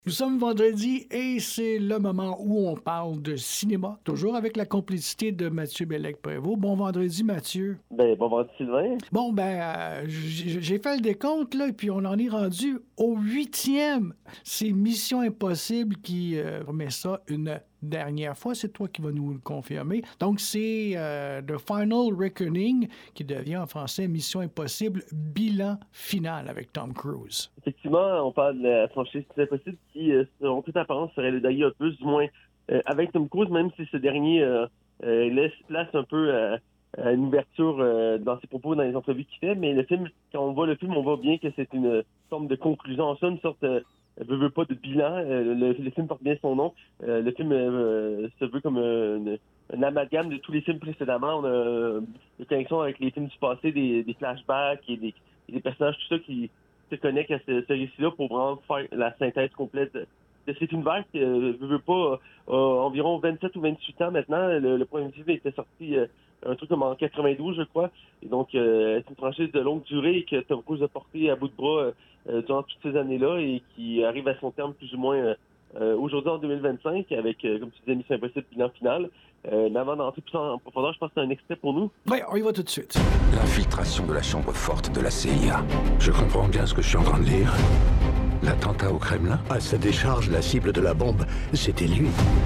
Nous sommes vendredi et c'est le moment où on parle de cinéma, toujours avec la complicité de Mathieu Bellec-Prévost. Bon vendredi, Mathieu. Bon vendredi, Sylvain. Bon, j'ai fait le décompte, là, et puis on en est rendu au 8e. C'est Mission Impossible qui remet ça une dernière fois. C'est toi qui vas nous le confirmer. Donc, c'est The Final Reckoning qui devient en français Mission Impossible bilan final avec Tom Cruise. Effectivement, on parle de la franchise Mission Impossible qui, selon toute apparence, serait le dernier opus, du moins avec Tom Cruise, même si ce dernier laisse place un peu à une ouverture dans ses propos, dans les entrevues qu'il fait. Mais le film, quand on voit le film, on voit bien que c'est une forme de conclusion en ça, une sorte veut pas de bilan. Le film porte bien son nom. Le film se veut comme un amalgame de tous les films précédemment. On a des connexions avec les films du passé, des flashbacks et des personnages, tout ça qui se connectent à ce récit-là pour vraiment faire la synthèse complète de cet univers qui veut pas environ 27 ou 28 ans maintenant. Le premier film était sorti un truc comme en 92, je crois. Et donc, c'est une franchise de longue durée et que Tom Cruise a porté à bout de bras durant toutes ces années-là et qui arrive à son terme plus ou moins aujourd'hui en 2025 avec, comme tu disais, Mission Impossible bilan final. Mais avant d'entrer plus en profondeur, je pense que c'est un extrait pour nous. Oui, on y va tout de suite. L'infiltration de la chambre forte de la CIA. Je comprends bien ce que je suis en train de lire. L'attentat au Kremlin. À sa décharge, la cible de la bombe, c'était lui.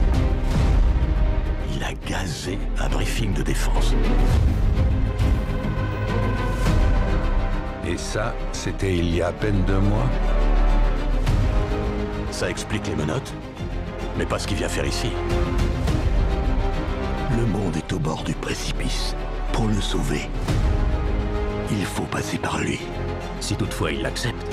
Il a gazé un briefing de défense. Et ça, c'était il y a à peine 2 mois. Ça explique les menottes, mais pas ce qu'il vient faire ici. Le monde est au bord du précipice. Pour le sauver, il faut passer par lui. Si toutefois il l'accepte.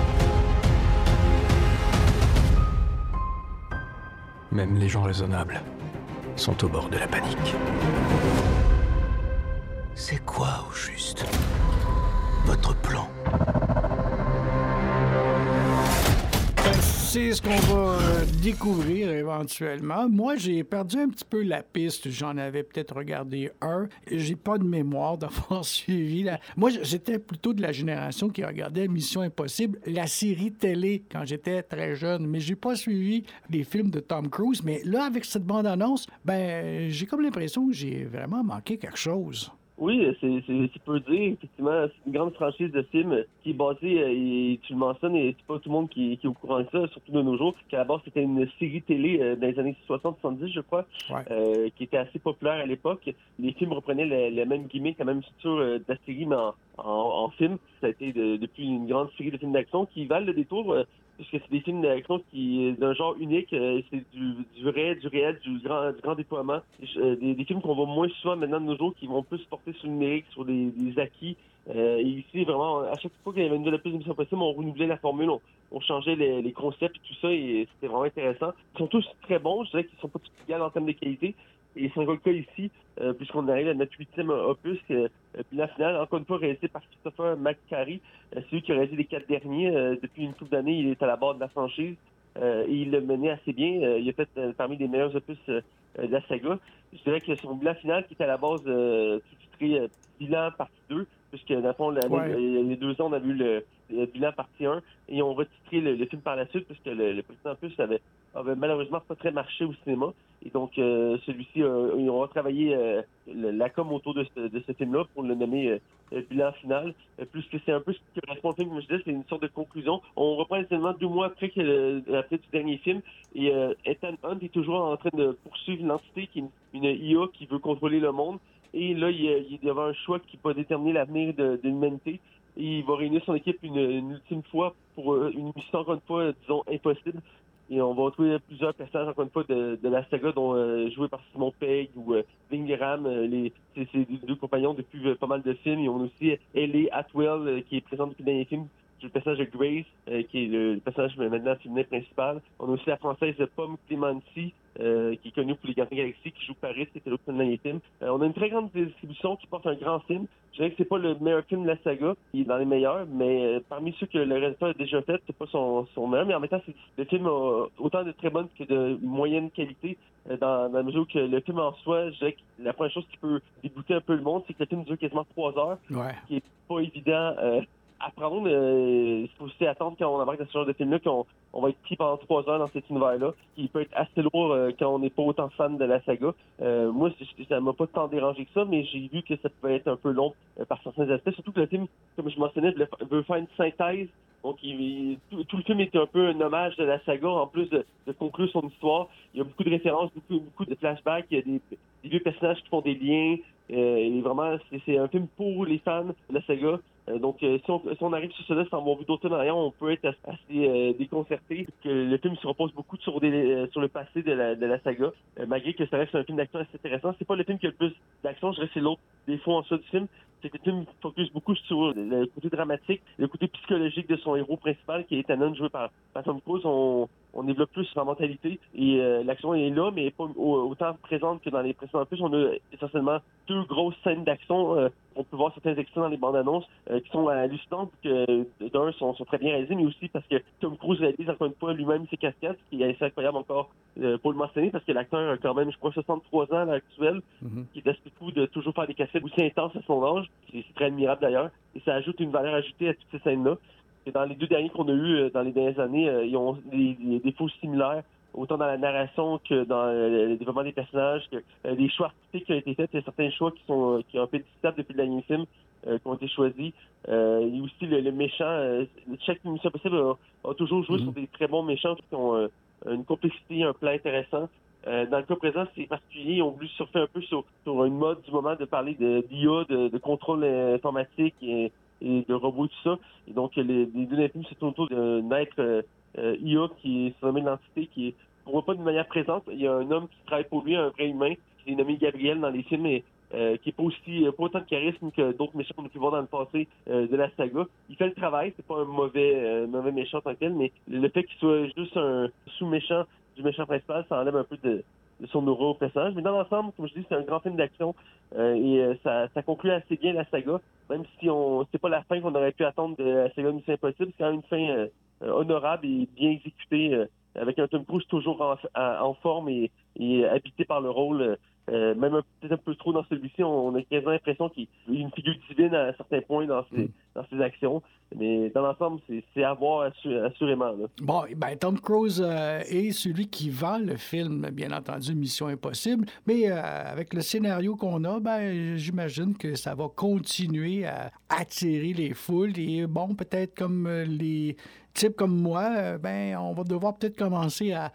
Même les gens raisonnables sont au bord de la panique. C'est quoi, au juste, votre plan? C'est ce qu'on va découvrir éventuellement. Moi, j'ai perdu un petit peu la piste. J'en avais peut-être regardé un. J'ai pas de mémoire d'avoir suivi. Moi, j'étais plutôt de la génération qui regardait Mission Impossible, la série télé, quand j'étais très jeune. Mais j'ai pas suivi les films de Tom Cruise. Mais là, avec cette bande-annonce, j'ai comme l'impression que j'ai vraiment manqué quelque chose. Oui, c'est peu dire. Effectivement, c'est une grande franchise de films qui est basée, et tu le mentionnes, et c'est pas tout le monde qui est au courant de ça, surtout de nos jours, qu'à la base, c'était une série télé dans les années 60-70, je crois, qui était assez populaire à l'époque. Les films reprenaient le même gimmick, la même structure de la série, mais en film. Ça a été depuis une grande série de films d'action qui valent le détour, puisque c'est des films d'action qui d'un genre unique, c'est du réel, du grand déploiement. Des films qu'on voit moins souvent maintenant de nos jours, qui vont plus porter sur le numérique, sur des acquis. Et ici, vraiment, à chaque fois qu'il y avait une nouvelle émission possible, on renouvelait la formule, on changeait les concepts et tout ça, et c'était vraiment intéressant. Ils sont tous très bons, je dirais qu'ils sont pas tous égaux en termes de qualité. Et c'est le cas ici, puisqu'on arrive à notre 8e opus, puis la finale, encore une fois, réalisé par Christopher McQuarrie. C'est lui qui a réalisé les 4 derniers. Depuis une couple d'années, il est à la barre de la franchise. Et il le menait assez bien. Il a fait parmi les meilleurs opus de la saga. Je dirais que son bilan final, qui est à la base sous-titré Bilan partie 2, puisque dans le fond, il y a 2 ans, on a vu le bilan partie 1, et on retitré le film par la suite, puisque le précédent opus avait malheureusement pas très marché au cinéma. Et donc, celui-ci, on va travailler la com autour de ce film-là pour le nommer bilan final. Plus que c'est un peu ce qui correspond au film, comme je disais, c'est une sorte de conclusion. On reprend seulement 2 mois après après du dernier film. Et Ethan Hunt est toujours en train de poursuivre l'entité qui est une IA qui veut contrôler le monde. Et là, il est devant un choix qui va déterminer l'avenir de l'humanité. Et il va réunir son équipe une ultime fois pour une mission, encore une fois, disons, impossible. Et on va retrouver plusieurs personnages, encore une fois, de la saga, dont joué par Simon Pegg ou Ving Rhames. C'est 2 compagnons depuis pas mal de films. Et on a aussi Ellie Atwell, qui est présente depuis le dernier film. Le personnage de Grace, qui est le personnage maintenant féminin principal. On a aussi la française Pomme Clémency, qui est connue pour les Gardiens de la Galaxie, qui joue Paris, qui était l'autre dernier film. On a une très grande distribution qui porte un grand film. Je dirais que c'est pas le meilleur film de la saga, il est dans les meilleurs, mais parmi ceux que le réalisateur a déjà fait, c'est pas son meilleur, mais en même temps, le film a autant de très bonne que de moyenne qualité, dans la mesure que le film en soi, je dirais que la première chose qui peut dégoûter un peu le monde, c'est que le film dure quasiment 3 heures, ce qui est pas évident apprendre. Il faut aussi attendre quand on embarque dans ce genre de film-là qu'on va être pris pendant 3 heures dans cet univers-là, qui peut être assez lourd quand on n'est pas autant fan de la saga. Moi, ça m'a pas tant dérangé que ça, mais j'ai vu que ça pouvait être un peu long par certains aspects, surtout que le film, comme je mentionnais, veut faire une synthèse. Donc, tout le film est un peu un hommage de la saga, en plus de conclure son histoire. Il y a beaucoup de références, beaucoup de flashbacks, il y a des vieux personnages qui font des liens. Et vraiment, c'est un film pour les fans de la saga. Donc, si on arrive sur cela sans avoir vu d'autres films derrière, on peut être assez déconcerté. Que le film se repose beaucoup sur le passé de la saga, malgré que ça reste un film d'action assez intéressant. C'est pas le film qui a le plus d'action, je dirais que c'est l'autre défaut en soi du film. C'est que le film focus beaucoup sur le côté dramatique, le côté psychologique de son héros principal, qui est Ethan joué par Tom Cruise. On développe plus sa mentalité et l'action est là, mais pas autant présente que dans les précédents films. On a essentiellement 2 grosses scènes d'action. On peut voir certains extraits dans les bandes annonces qui sont hallucinantes, que d'un sont très bien réalisés, mais aussi parce que Tom Cruise réalise encore une fois lui-même ses cascades, ce qui est assez incroyable encore pour le mentionner, parce que l'acteur a quand même, je crois, 63 ans à l'heure actuelle, qui est assez fou de toujours faire des cascades aussi intenses à son âge. C'est très admirable d'ailleurs, et ça ajoute une valeur ajoutée à toutes ces scènes-là. Et dans les 2 derniers qu'on a eus dans les dernières années, ils ont des défauts similaires, autant dans la narration que dans le développement des personnages, que des choix artistiques qui ont été faits. Il y a certains choix qui ont été discutables depuis le dernier film, qui ont été choisis. Il y a aussi le méchant. Chaque Mission Impossible a toujours joué sur des très bons méchants qui ont une complexité, un plan intéressant. Dans le cas présent, c'est particulier. Ils ont voulu surfer un peu sur une mode du moment de parler d'IA, de contrôle informatique et de robots, tout ça. Et donc, les 2 derniers films se tournent autour d'un être IA qui est surnommé l'entité, qu'on voit pas de manière présente. Il y a un homme qui travaille pour lui, un vrai humain, qui est nommé Gabriel dans les films, et qui est pas autant de charisme que d'autres méchants qu'on a pu voir dans le passé de la saga. Il fait le travail, c'est pas un mauvais méchant en tant que tel, mais le fait qu'il soit juste un sous-méchant du méchant principal, ça enlève un peu de son aura au personnage. Mais dans l'ensemble, comme je dis, c'est un grand film d'action et ça conclut assez bien la saga, même si c'est pas la fin qu'on aurait pu attendre de la saga Mission Impossible. C'est quand même une fin honorable et bien exécutée, avec un Tom Cruise toujours en forme et habité par le rôle. Même peut-être un peu trop dans celui-ci, on a quasiment l'impression qu'il y a une figure divine à certains points dans ses actions. Mais dans l'ensemble, c'est à voir assurément. Là. Bon, ben Tom Cruise est celui qui vend le film, bien entendu, Mission Impossible. Mais avec le scénario qu'on a, ben j'imagine que ça va continuer à attirer les foules. Et bon, peut-être comme les types comme moi, ben on va devoir peut-être commencer à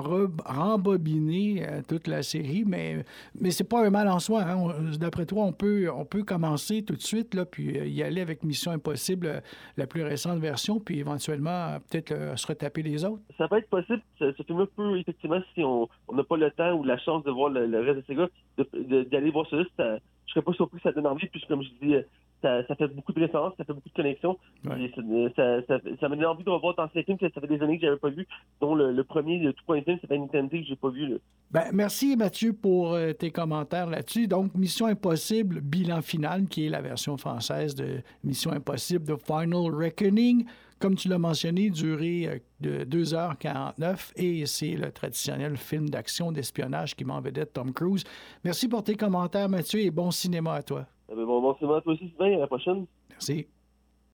rembobiner toute la série, mais c'est pas un mal en soi. Hein. D'après toi, on peut commencer tout de suite, là, puis y aller avec Mission Impossible, la plus récente version, puis éventuellement peut-être se retaper les autres. Ça peut être possible. Ce film-là peut, effectivement, si on n'a pas le temps ou la chance de voir le reste de ces gars, d'aller voir celui-là, je serais pas surpris que ça donne envie, puisque comme je dis, ça fait beaucoup de références, ça fait beaucoup de connexions. Ouais. Ça m'a donné envie de revoir dans ces films que ça fait des années que j'avais pas vu, dont le tout premier film, c'est Nintendo que j'ai pas vu. Là. Ben, merci Mathieu pour tes commentaires là-dessus. Donc, Mission Impossible, bilan final, qui est la version française de Mission Impossible The Final Reckoning. Comme tu l'as mentionné, durée de 2h49 et c'est le traditionnel film d'action d'espionnage qui met en vedette Tom Cruise. Merci pour tes commentaires, Mathieu, et bon cinéma à toi. Bon cinéma à toi aussi, Sylvain. À la prochaine. Merci.